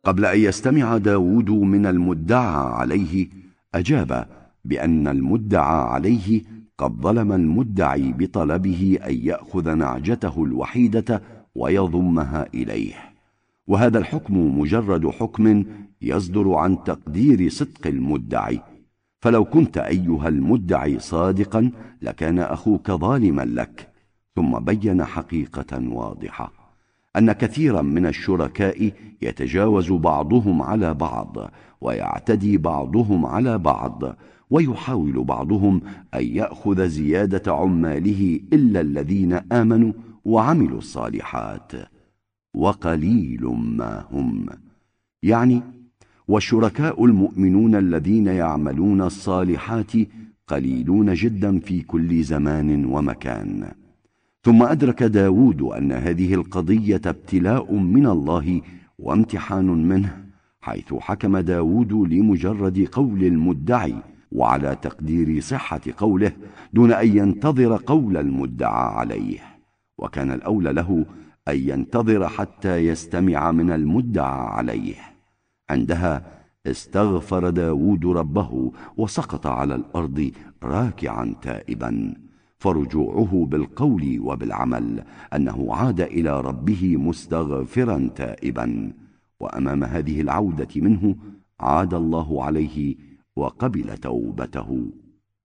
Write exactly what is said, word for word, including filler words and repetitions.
قبل أن يستمع داود من المدعى عليه أجاب بأن المدعى عليه قد ظلم المدعي بطلبه أن يأخذ نعجته الوحيدة ويضمها إليه، وهذا الحكم مجرد حكم يصدر عن تقدير صدق المدعي. فلو كنت أيها المدعي صادقا لكان أخوك ظالما لك. ثم بين حقيقة واضحة أن كثيرا من الشركاء يتجاوز بعضهم على بعض، ويعتدي بعضهم على بعض، ويحاول بعضهم أن يأخذ زيادة عماله إلا الذين آمنوا وعملوا الصالحات، وقليل ما هم. يعني والشركاء المؤمنون الذين يعملون الصالحات قليلون جدا في كل زمان ومكان. ثم أدرك داود أن هذه القضية ابتلاء من الله وامتحان منه، حيث حكم داود لمجرد قول المدعي وعلى تقدير صحة قوله دون أن ينتظر قول المدعى عليه، وكان الأولى له أن ينتظر حتى يستمع من المدعى عليه. عندها استغفر داود ربه وسقط على الأرض راكعا تائبا، فرجوعه بالقول وبالعمل أنه عاد إلى ربه مستغفرا تائبا، وأمام هذه العودة منه عاد الله عليه وقبل توبته.